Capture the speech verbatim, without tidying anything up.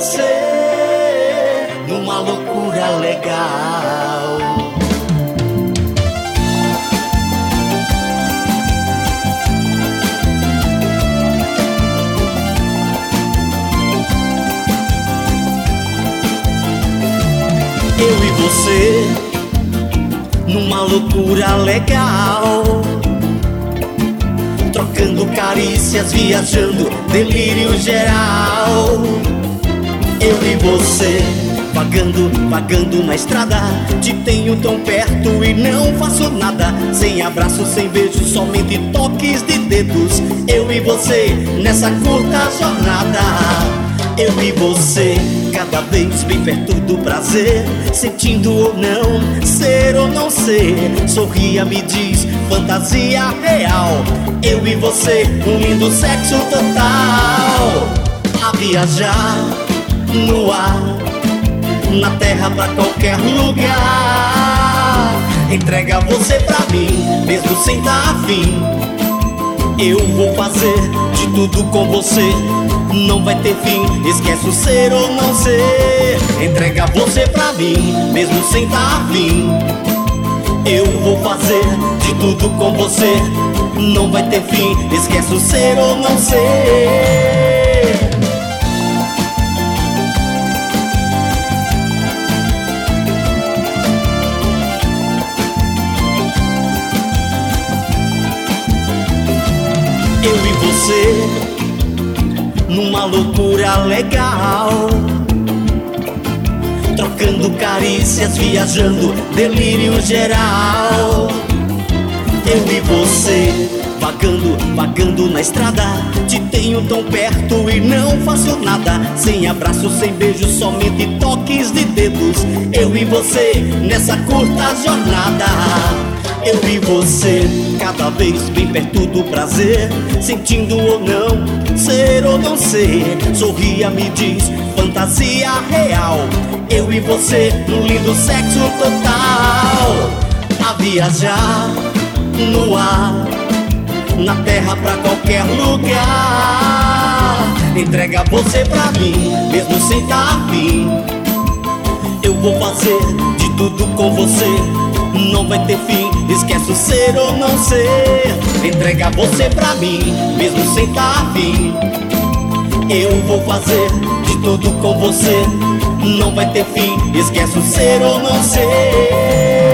você numa loucura legal. Eu e você numa loucura legal, trocando carícias, viajando, delírio geral. Eu e você, vagando, vagando na estrada, te tenho tão perto e não faço nada. Sem abraço, sem beijo, somente toques de dedos. Eu e você, nessa curta jornada. Eu e você, cada vez bem perto do prazer, sentindo ou não, ser ou não ser. Sorria, me diz, fantasia real. Eu e você, um lindo sexo total. A viajar no ar, na terra pra qualquer lugar. Entrega você pra mim, mesmo sem tá afim. Eu vou fazer de tudo com você, não vai ter fim, esquece o ser ou não ser. Entrega você pra mim, mesmo sem tá afim. Eu vou fazer de tudo com você, não vai ter fim, esquece o ser ou não ser. Eu e você numa loucura legal, trocando carícias, viajando, delírio geral. Eu e você, vagando, vagando na estrada, te tenho tão perto e não faço nada. Sem abraço, sem beijo, somente toques de dedos. Eu e você, nessa curta jornada. Eu e você, cada vez bem perto do prazer, sentindo ou não, ser ou não ser. Sorria, me diz, fantasia real. Eu e você, num lindo sexo total. A viajar no ar, na terra pra qualquer lugar. Entrega você pra mim, mesmo sem tá afim. Eu vou fazer de tudo com você, não vai ter fim, esquece o ser ou não ser. Entrega você pra mim, mesmo sem tá afim. Eu vou fazer de tudo com você, não vai ter fim, esquece o ser ou não ser.